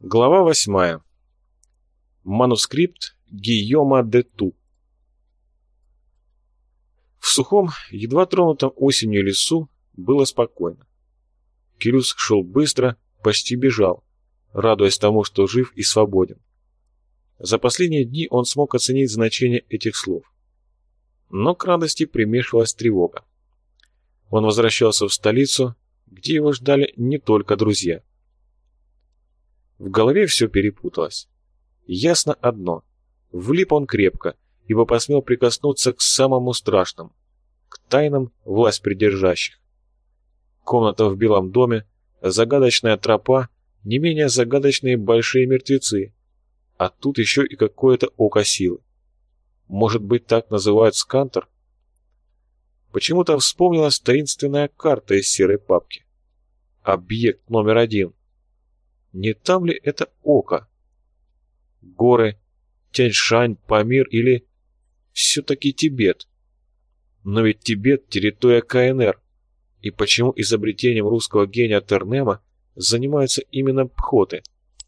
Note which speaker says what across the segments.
Speaker 1: Глава 8. Манускрипт Гийома де Ту. В сухом, едва тронутом осенью лесу было спокойно. Келюс шел быстро, почти бежал, радуясь тому, что жив и свободен. За последние дни он смог оценить значение этих слов. Но к радости примешивалась тревога. Он возвращался в столицу, где его ждали не только друзья. В голове все перепуталось. Ясно одно. Влип он крепко, ибо посмел прикоснуться к самому страшному, к тайнам власть придержащих. Комната в Белом доме, загадочная тропа, не менее загадочные большие мертвецы, а тут еще и какое-то око силы. Может быть, так называют скантер? Почему-то вспомнилась таинственная карта из серой папки. Объект номер 1. Не там ли это око? Горы, Тяньшань, Памир или все-таки Тибет? Но ведь Тибет – территория КНР. И почему изобретением русского гения Тернема занимаются именно пхоты?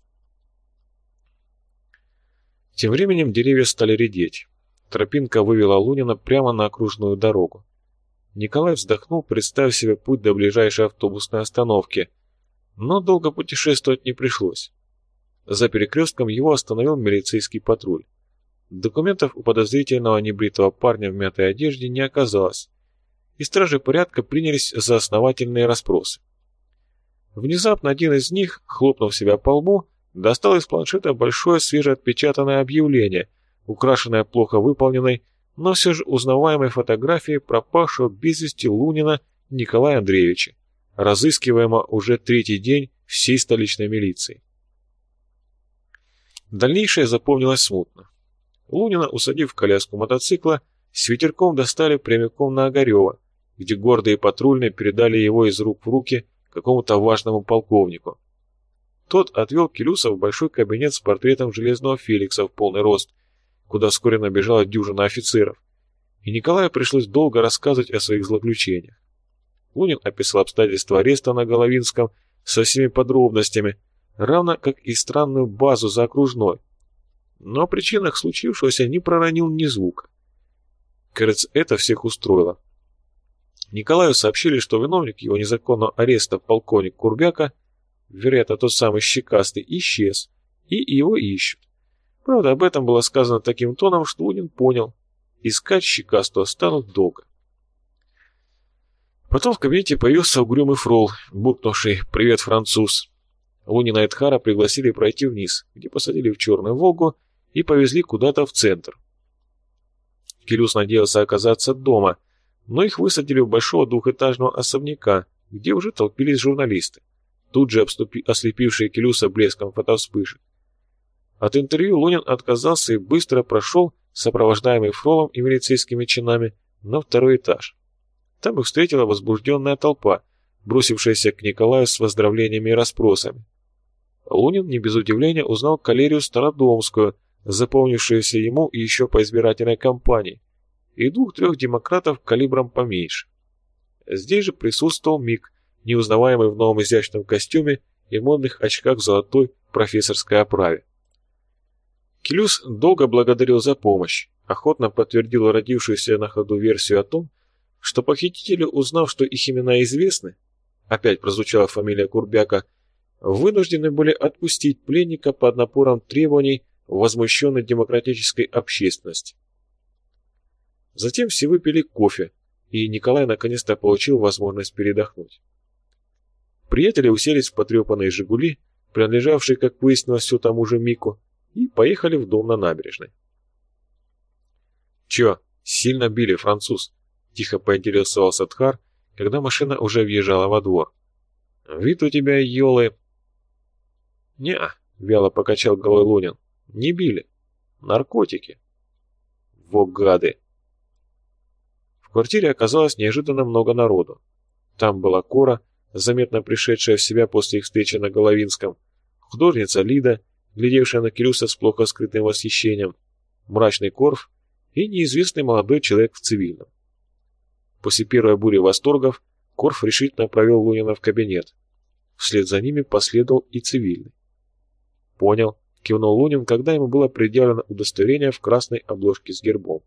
Speaker 1: Тем временем деревья стали редеть. Тропинка вывела Лунина прямо на окружную дорогу. Николай вздохнул, представив себе путь до ближайшей автобусной остановки. Но долго путешествовать не пришлось. За перекрестком его остановил милицейский патруль. Документов у подозрительного небритого парня в мятой одежде не оказалось, и стражи порядка принялись за основательные расспросы. Внезапно один из них, хлопнув себя по лбу, достал из планшета большое свежеотпечатанное объявление, украшенное плохо выполненной, но все же узнаваемой фотографией пропавшего без вести Лунина Николая Андреевича, разыскиваемо уже 3-й день всей столичной милиции. Дальнейшее запомнилось смутно. Лунина, усадив в коляску мотоцикла, с ветерком достали прямиком на Огарева, где гордые патрульные передали его из рук в руки какому-то важному полковнику. Тот отвел Келюса в большой кабинет с портретом Железного Феликса в полный рост, куда вскоре набежала дюжина офицеров, и Николаю пришлось долго рассказывать о своих злоключениях. Лунин описал обстоятельства ареста на Головинском со всеми подробностями, равно как и странную базу за окружной. Но о причинах случившегося не проронил ни звука. Кажется, это всех устроило. Николаю сообщили, что виновник его незаконного ареста, полковник Курбяка, вероятно, тот самый щекастый, исчез, и его ищут. Правда, об этом было сказано таким тоном, что Лунин понял, искать щекастого станут долго. Потом в кабинете появился угрюмый фрол, буркнувший «Привет, француз». Лунина и Эдхара пригласили пройти вниз, где посадили в черную «Волгу» и повезли куда-то в центр. Келюс надеялся оказаться дома, но их высадили у большого двухэтажного особняка, где уже толпились журналисты, тут же ослепившие Келюса блеском фотовспышек. От интервью Лунин отказался и быстро прошел, сопровождаемый фролом и милицейскими чинами, на 2-й этаж. Там их встретила возбужденная толпа, бросившаяся к Николаю с поздравлениями и расспросами. Лунин не без удивления узнал Калерию Стародомскую, запомнившуюся ему еще по избирательной кампании, и 2-3 демократов калибром поменьше. Здесь же присутствовал Мик, неузнаваемый в новом изящном костюме и модных очках в золотой профессорской оправе. Келюс долго благодарил за помощь, охотно подтвердил родившуюся на ходу версию о том, что похитители, узнав, что их имена известны, опять прозвучала фамилия Курбяка, вынуждены были отпустить пленника под напором требований возмущенной демократической общественности. Затем все выпили кофе, и Николай наконец-то получил возможность передохнуть. Приятели уселись в потрепанные «Жигули», принадлежавшие, как выяснилось, все тому же Мику, и поехали в дом на набережной. «Чё, сильно били, француз?» — тихо поинтересовался Эдхар, когда машина уже въезжала во двор. «Вид у тебя, ёлы...» «Не-а», — вяло покачал головой Лунин. «Не били. Наркотики». «Во гады!» В квартире оказалось неожиданно много народу. Там была Кора, заметно пришедшая в себя после их встречи на Головинском, художница Лида, глядевшая на Келюса с плохо скрытым восхищением, мрачный Корф и неизвестный молодой человек в цивильном. После первой бури восторгов Корф решительно провел Лунина в кабинет. Вслед за ними последовал и цивильный. «Понял», — кивнул Лунин, когда ему было предъявлено удостоверение в красной обложке с гербом.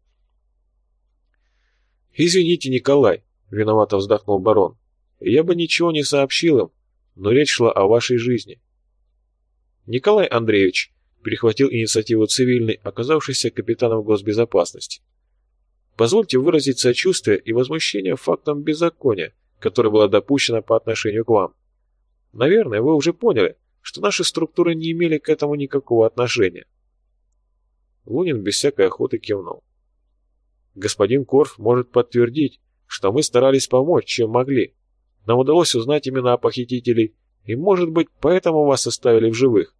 Speaker 1: «Извините, Николай», — виновато вздохнул барон. «Я бы ничего не сообщил им, но речь шла о вашей жизни». «Николай Андреевич», — перехватил инициативу цивильный, оказавшийся капитаном госбезопасности, «позвольте выразить сочувствие и возмущение фактом беззакония, которое было допущено по отношению к вам. Наверное, вы уже поняли, что наши структуры не имели к этому никакого отношения». Лунин без всякой охоты кивнул. «Господин Корф может подтвердить, что мы старались помочь, чем могли. Нам удалось узнать имена похитителей, и, может быть, поэтому вас оставили в живых».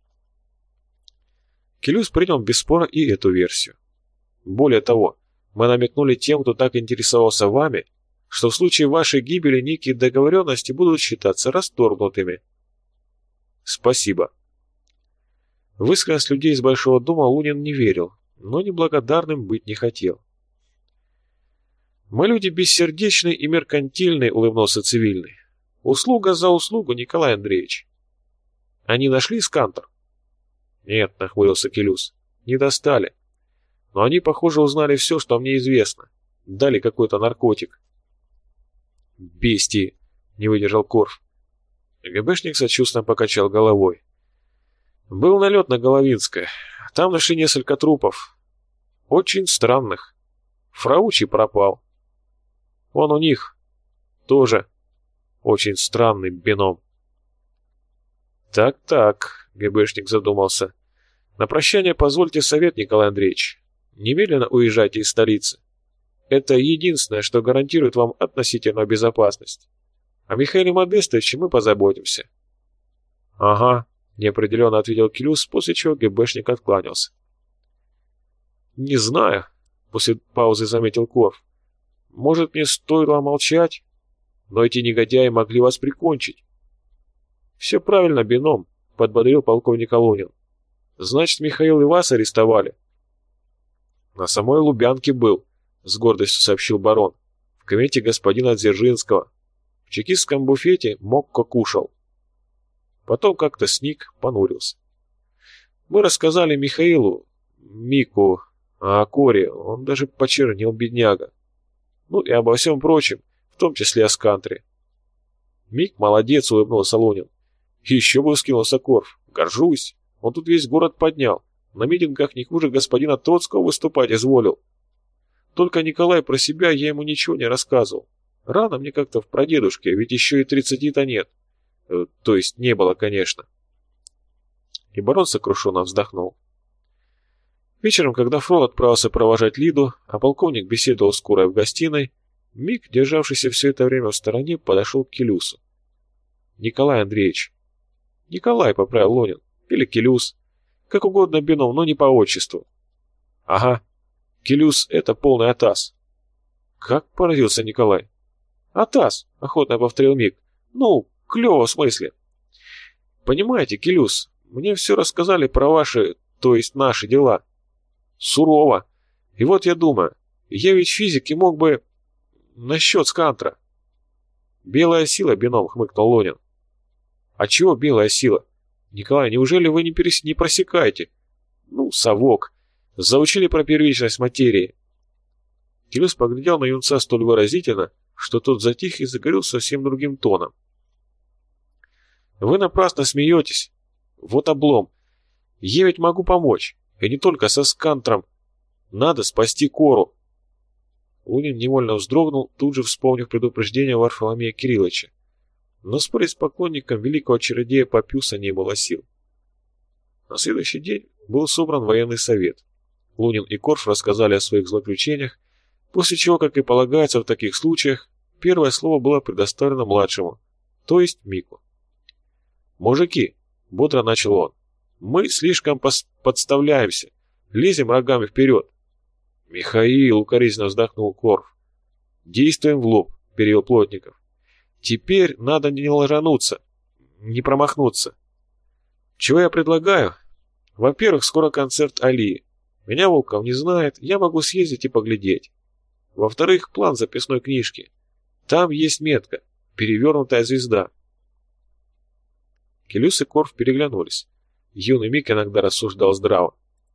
Speaker 1: Келюс принял без спора и эту версию. «Более того, мы намекнули тем, кто так интересовался вами, что в случае вашей гибели некие договоренности будут считаться расторгнутыми». «Спасибо». В искренность людей из Большого дома Лунин не верил, но неблагодарным быть не хотел. «Мы люди бессердечные и меркантильные», — улыбнулся цивильный. «Услуга за услугу, Николай Андреевич». «Они нашли скантер?» «Нет», — нахмурился Келюс, — «не достали. Но они, похоже, узнали все, что мне известно. Дали какой-то наркотик». «Бестии», — не выдержал Корф. ГБшник сочувственно покачал головой. «Был налет на Головинское. Там нашли несколько трупов. Очень странных. Фраучи пропал. Он у них тоже очень странный бином». «Так», — ГБшник задумался. «На прощание позвольте совет, Николай Андреевич. Немедленно уезжайте из столицы. Это единственное, что гарантирует вам относительную безопасность. О Михаиле Модестовиче мы позаботимся». «Ага», — неопределенно ответил Келюс, после чего ГБшник откланялся. «Не знаю», — после паузы заметил Корф. «Может, мне стоило молчать? Но эти негодяи могли вас прикончить». «Все правильно, бином», — подбодрил полковник Лунин. «Значит, Михаил и вас арестовали?» «На самой Лубянке был», — с гордостью сообщил барон. «В кабинете господина Дзержинского. В чекистском буфете Мокко кушал». Потом как-то сник, понурился. «Мы рассказали Михаилу, Мику, о Коре, он даже почернел, бедняга. Ну и обо всем прочем, в том числе о скантре». «Мик молодец», — улыбнулся Лунин. «Еще бы», — вскинулся Корф. «Горжусь. Он тут весь город поднял. На митингах не хуже господина Троцкого выступать изволил. Только Николай про себя я ему ничего не рассказывал. Рано мне как-то в прадедушке, ведь еще и 30-то нет. То есть не было, конечно». И барон сокрушенно вздохнул. Вечером, когда Фрол отправился провожать Лиду, а полковник беседовал с Курой в гостиной, Мик, державшийся все это время в стороне, подошел к Келюсу. «Николай Андреевич». «Николай», — поправил Лунин, — «или Келюс. Как угодно, бином, но не по отчеству». «Ага. Келюс — это полный атас». «Как?» — поразился Николай. «Атас», — охотно повторил Мик. «Ну, клево в смысле». «Понимаете, Келюс, мне все рассказали про ваши, то есть наши дела. Сурово. И вот я думаю, я ведь физик и мог бы... насчет скантра». «Белая сила, бином», — хмыкнул Лунин. «А чего белая сила? Николай, неужели вы не просекаете?» «Ну, совок. Заучили про первичность материи». Келюс поглядел на юнца столь выразительно, что тот затих и заговорил совсем другим тоном. «Вы напрасно смеетесь. Вот облом. Я ведь могу помочь, и не только со скантром. Надо спасти Кору». Лунин невольно вздрогнул, тут же вспомнив предупреждение Варфоломея Кирилловича. Но спорить с поклонником великого чародея Папюса не было сил. На следующий день был собран военный совет. Лунин и Корф рассказали о своих злоключениях, после чего, как и полагается в таких случаях, первое слово было предоставлено младшему, то есть Мику. «Мужики», — бодро начал он, — «мы слишком подставляемся, лезем рогами вперед». «Михаил», — укоризненно вздохнул Корф. «Действуем в лоб», — перевел Плотников. «Теперь надо не ложануться, не промахнуться. Чего я предлагаю? Во-первых, скоро концерт Алии. Меня Волков не знает, я могу съездить и поглядеть. Во-вторых, план записной книжки. Там есть метка, перевернутая звезда». Келюс и Корф переглянулись. Юный Мик иногда рассуждал здраво.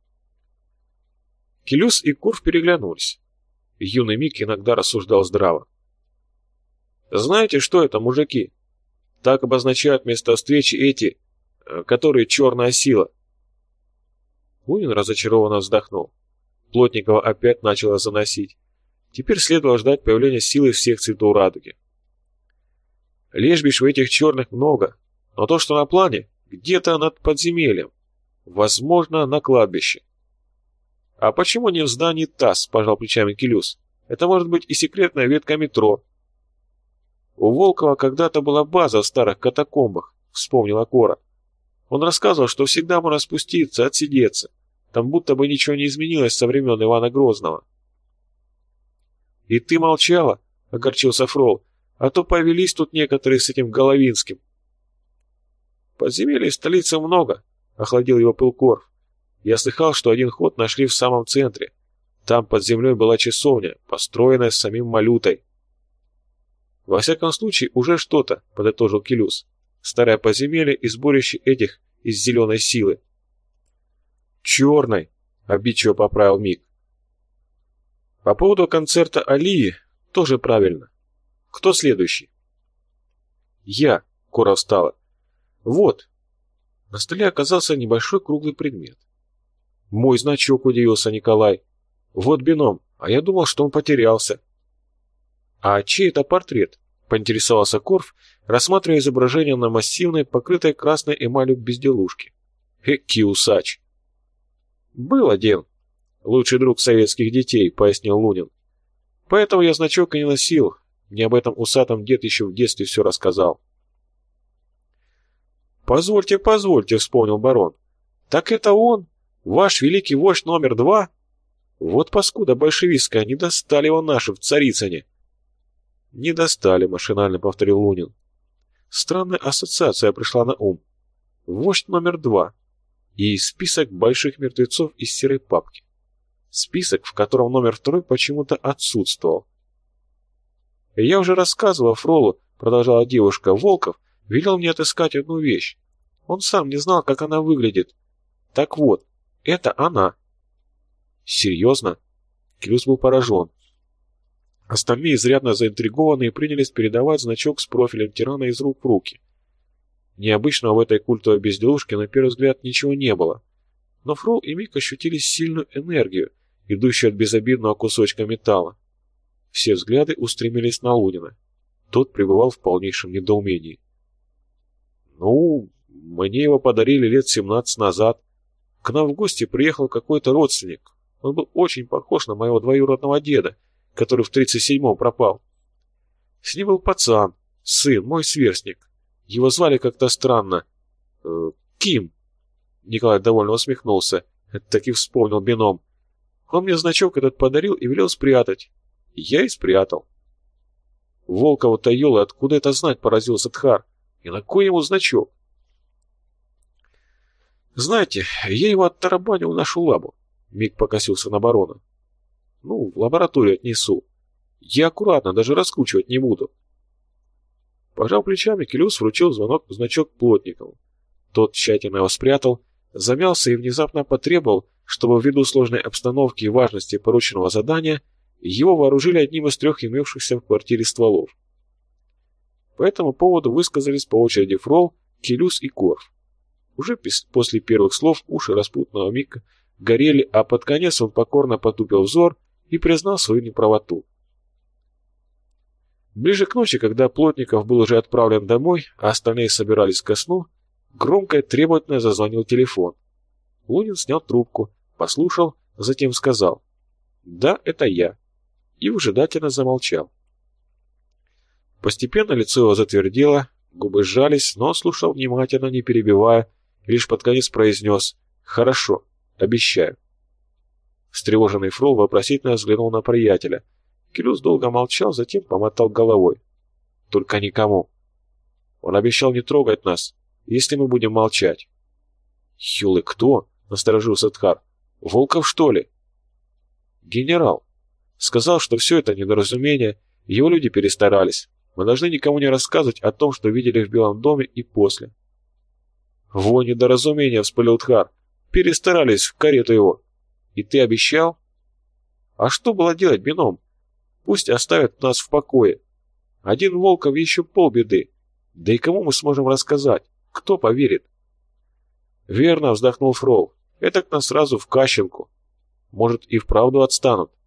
Speaker 1: Келюс и Корф переглянулись. Юный Мик иногда рассуждал здраво. «Знаете, что это, мужики? Так обозначают место встречи эти, которые черная сила». Лунин разочарованно вздохнул. Плотникова опять начала заносить. Теперь следовало ждать появления силы всех цветов радуги. Лежбищ в этих черных много, но то, что на плане, где-то над подземельем. Возможно, на кладбище. «А почему не в здании ТАСС?» – пожал плечами Келюс. «Это может быть и секретная ветка метро». «У Волкова когда-то была база в старых катакомбах», – вспомнила Кора. «Он рассказывал, что всегда можно спуститься, отсидеться. Там будто бы ничего не изменилось со времен Ивана Грозного». «И ты молчала?» — огорчился Фрол. «А то повелись тут некоторые с этим Головинским». «Подземелий в столице много», — охладил его пыл Корф. «Я слыхал, что один ход нашли в самом центре. Там под землей была часовня, построенная самим Малютой». «Во всяком случае, уже что-то», — подытожил Келюс. «Старое подземелье и сборище этих из зеленой силы». «Черной», — обидчиво поправил Мик. «По поводу концерта Алии тоже правильно. Кто следующий?» «Я», — Кора встала. «Вот». На столе оказался небольшой круглый предмет. «Мой значок», — удивился Николай. «Вот бином, а я думал, что он потерялся». «А чей это портрет?» — поинтересовался Корф, рассматривая изображение на массивной, покрытой красной эмалью безделушке. «Экий усач!» «Был один. Лучший друг советских детей», — пояснил Лунин. «Поэтому я значок и не носил. Мне об этом усатом дед еще в детстве все рассказал». «Позвольте, позвольте», — вспомнил барон. «Так это он? Ваш великий вождь номер 2? Вот паскуда большевистская, не достали его наши в Царицыне». «Не достали», — машинально повторил Лунин. Странная ассоциация пришла на ум. Вождь номер 2 и список больших мертвецов из серой папки. Список, в котором номер 2 почему-то отсутствовал. «Я уже рассказывала Фролу», — продолжала девушка, — «Волков велел мне отыскать одну вещь. Он сам не знал, как она выглядит. Так вот, это она». «Серьезно?» Келюс был поражен. Остальные, изрядно заинтригованные, принялись передавать значок с профилем тирана из рук в руки. Необычного в этой культовой безделушке на первый взгляд ничего не было. Но Фрол и Мик ощутили сильную энергию, идущую от безобидного кусочка металла. Все взгляды устремились на Лунина. Тот пребывал в полнейшем недоумении. «Ну, мне его подарили лет 17 назад. К нам в гости приехал какой-то родственник. Он был очень похож на моего двоюродного деда, который в 37-м пропал. С ним был пацан, сын, мой сверстник. Его звали как-то странно. Ким». Николай довольно усмехнулся. Так и вспомнил бином. Он мне значок этот подарил и велел спрятать. Я и спрятал. Волкова-то ёлы, откуда это знать, поразился Тхар. И на кой ему значок? Знаете, я его оттарабанил в нашу лабу. Мик покосился на барона. Ну, в лабораторию отнесу. Я аккуратно, даже раскручивать не буду. Пожав плечами, Келюс вручил значок Плотникову. Тот тщательно его спрятал, замялся и внезапно потребовал, чтобы ввиду сложной обстановки и важности порученного задания его вооружили одним из 3 имевшихся в квартире стволов. По этому поводу высказались по очереди Фрол, Келюс и Корф. Уже после первых слов уши распутного Мика горели, а под конец он покорно потупил взор и признал свою неправоту. Ближе к ночи, когда Плотников был уже отправлен домой, а остальные собирались ко сну, громко и требовательно зазвонил телефон. Лунин снял трубку, послушал, затем сказал: «Да, это я», и выжидательно замолчал. Постепенно лицо его затвердело, губы сжались, но он слушал внимательно, не перебивая, и лишь под конец произнес: «Хорошо, обещаю». Встревоженный Фрол вопросительно взглянул на приятеля. Келюс долго молчал, затем помотал головой. «Только никому. Он обещал не трогать нас, если мы будем молчать». «Юлы, кто?» — насторожился Тхар. «Волков, что ли?» «Генерал. Сказал, что все это недоразумение, его люди перестарались. Мы должны никому не рассказывать о том, что видели в Белом доме и после». «Во недоразумение», — вспылил Тхар. «Перестарались в карету его. И ты обещал?» «А что было делать, бином? Пусть оставят нас в покое. Один Волков еще полбеды. Да и кому мы сможем рассказать? Кто поверит?» «Верно», — вздохнул Фрол. «Этак нас сразу в Кащенку. Может, и вправду отстанут.